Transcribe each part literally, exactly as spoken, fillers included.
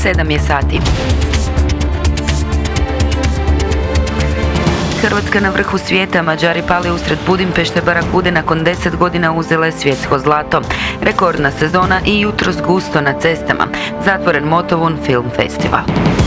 sedam je sati. Hrvatska na vrhu svijeta, Mađari pali usred Budimpešte, Barakude nakon deset godina uzele svjetsko zlato. Rekordna sezona i jutros gusto na cestama. Zatvoren Motovun film festival.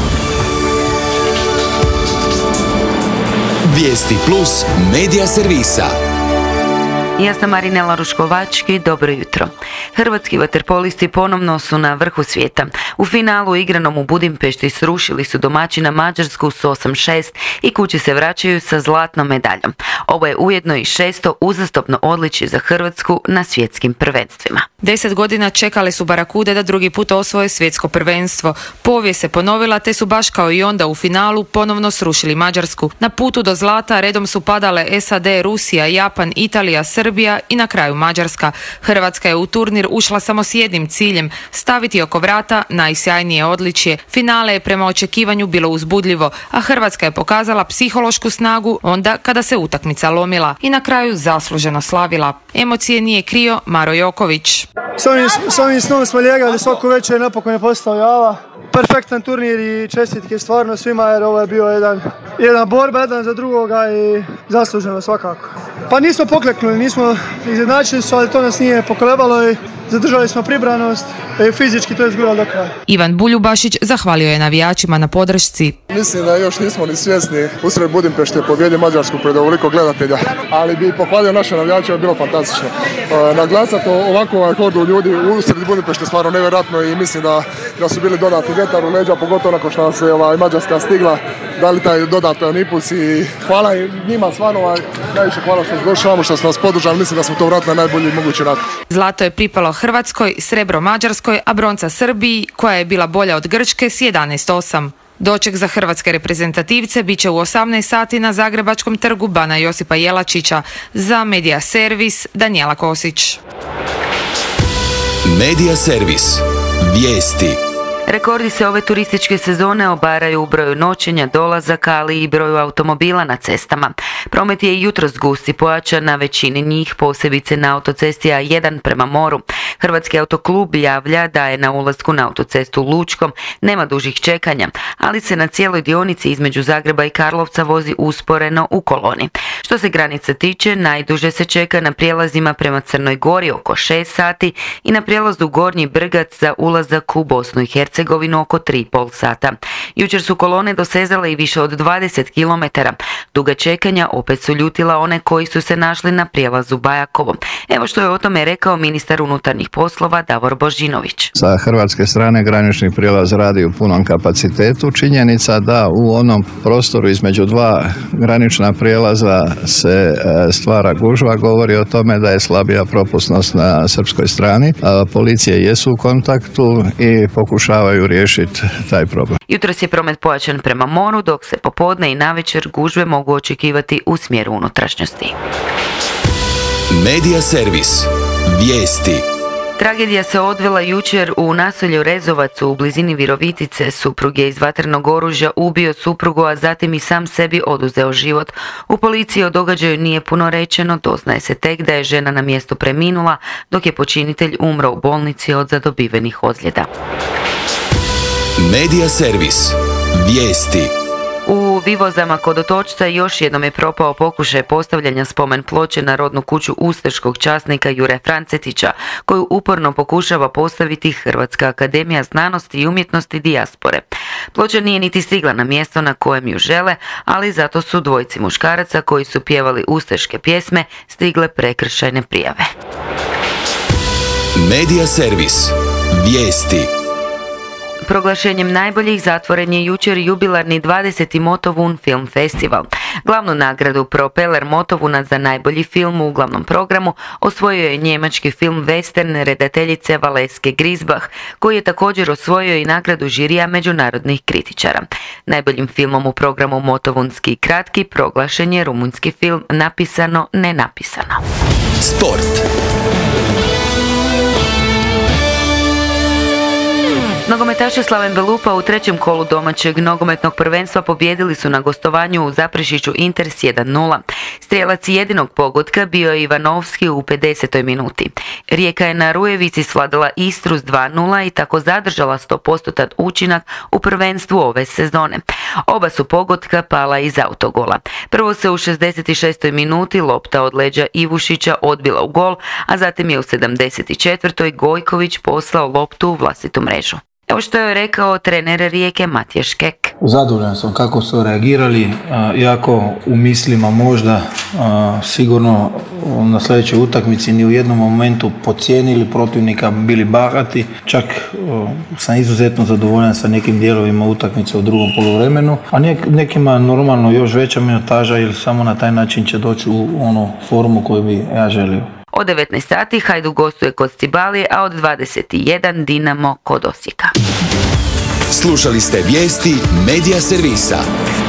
Vijesti plus medija servisa. Ja sam Marinela Ruškovački, dobro jutro. Hrvatski vaterpolisti ponovno su na vrhu svijeta. U finalu igranom u Budimpešti srušili su domaćina Mađarsku s osam šest i kući se vraćaju sa zlatnom medaljom. Ovo je ujedno i šesto uzastopno odličje za Hrvatsku na svjetskim prvenstvima. Deset godina čekale su Barakude da drugi put osvoje svjetsko prvenstvo. Povijest se ponovila te su baš kao i onda u finalu ponovno srušili Mađarsku. Na putu do zlata redom su padale S A D, Rusija, Japan, Italija, Srbija i na kraju Mađarska. Hrvatska je u turnir ušla samo s jednim ciljem, staviti oko vrata najsjajnije odličje. Finale je prema očekivanju bilo uzbudljivo, a Hrvatska je pokazala psihološku snagu onda kada se utakmica lomila i na kraju zasluženo slavila. Emocije nije krio Maro Joković. S ovim, s ovim snom smo ljegali svaku večer, napokon je postao java. Perfektan turnir i čestitke stvarno svima jer ovo je bio jedan, jedan borba jedan za drugoga i zasluženo svakako. Pa nismo pokleknuli, nismo izjednačili su, ali to nas nije pokolebalo i zadržali smo pribranost i fizički to je izgledalo do kraja. Ivan Buljubašić zahvalio je navijačima na podršci. Mislim da još nismo ni svjesni usred Budimpešte pobjedi Mađarsku pred ovoliko gledatelja, ali bi pohvalio naše navijače, je bilo fantastično. Naglasati ovakvu hordu ljudi usred Budimpešte stvarno nevjerojatno i mislim da, da su bili dodatni vjetar u leđa, pogotovo nakon što nas je ovaj, Mađarska stigla, dali taj dodatan impuls i hvala i njima stvarno, ovaj, najviše hvala što su došli, što su nas podržali, mislim da smo to vratili na najbolji mogući način. Zlato je pripalo Hrvatskoj, srebro Mađarskoj, a bronca Srbiji, koja je bila bolja od Grčke s jedanaest osam. Doček za hrvatske reprezentativce bit će u osamnaest sati na Zagrebačkom trgu Bana Josipa Jelačića. Za Medija servis Danijela Kosić. Medija servis. Vijesti. Rekordi se ove turističke sezone obaraju u broju noćenja, dolazaka, ali i broju automobila na cestama. Promet je i jutros gust i pojačan na većini njih, posebice na autocesti A jedan prema moru. Hrvatski autoklub javlja da je na ulasku na autocestu Lučkom nema dužih čekanja, ali se na cijeloj dionici između Zagreba i Karlovca vozi usporeno u koloni. Što se granice tiče, najduže se čeka na prijelazima prema Crnoj Gori oko šest sati i na prijelazu Gornji Brgac za ulazak u Bosnu i Hercegovinu oko tri i pol sata. Jučer su kolone dosezale i više od dvadeset kilometara. Duga čekanja opet su ljutila one koji su se našli na prijelazu Bajakovo. Evo što je o tome rekao ministar unutarnjih poslova Davor Božinović. Sa hrvatske strane granični prijelaz radi u punom kapacitetu. Činjenica da u onom prostoru između dva granična prijelaza se stvara gužva govori o tome da je slabija propusnost na srpskoj strani. Policije jesu u kontaktu i pokušavaju riješiti taj problem. Jutros je promet pojačan prema moru, dok se popodne i navečer gužve mogu očekivati u smjeru unutrašnjosti. Medija servis. Vijesti. Tragedija se odvila jučer u naselju Rezovac u blizini Virovitice. Suprug je iz vatrenog oružja ubio suprugu, a zatim i sam sebi oduzeo život. U policiji o događaju nije puno rečeno, doznaje se tek da je žena na mjestu preminula, dok je počinitelj umro u bolnici od zadobivenih ozljeda. Medija servis. Vijesti. U Vivozama kod Otočca još jednom je propao pokušaj postavljanja spomen ploče na rodnu kuću ustaškog časnika Jure Francetića, koju uporno pokušava postaviti Hrvatska akademija znanosti i umjetnosti dijaspore. Ploča nije niti stigla na mjesto na kojem ju žele, ali zato su dvojci muškaraca koji su pjevali ustaške pjesme stigle prekršajne prijave. Medija servis. Vijesti. Proglašenjem najboljih zatvoren je jučer jubilarni dvadeseti Motovun film festival. Glavnu nagradu Propeller Motovuna za najbolji film u glavnom programu osvojio je njemački film western redateljice Valeske Grisbach, koji je također osvojio i nagradu žirija međunarodnih kritičara. Najboljim filmom u programu Motovunski kratki proglašen je rumunjski film Napisano, nenapisano. Sport. No Nogometaši Slaven Belupa u trećem kolu domaćeg nogometnog prvenstva pobijedili su na gostovanju u Zaprešiću Inters jedan nula. Strijelac jedinog pogotka bio je Ivanovski u pedesetoj minuti. Rijeka je na Rujevici svladala Istru s dva nula i tako zadržala sto posto učinak u prvenstvu ove sezone. Oba su pogotka pala iz autogola. Prvo se u šezdeset šestoj minuti lopta od leđa Ivušića odbila u gol, a zatim je u sedamdeset četvrtoj Gojković poslao loptu u vlastitu mrežu. Evo što je rekao trener Rijeke Matija Škek. Zadovoljan sam kako su reagirali, iako u mislima možda sigurno na sljedećoj utakmici ni u jednom momentu podcijenili protivnika, bili bahati. Čak sam izuzetno zadovoljan sa nekim dijelovima utakmice u drugom poluvremenu, a nekima normalno još veća minutaža jer samo na taj način će doći u onu formu koju bi ja želio. Od devetnaest sati Hajduk gostuje kod Cibalije, a od dvadeset jedan Dinamo kod Osijeka. Slušali ste vijesti Medija servisa.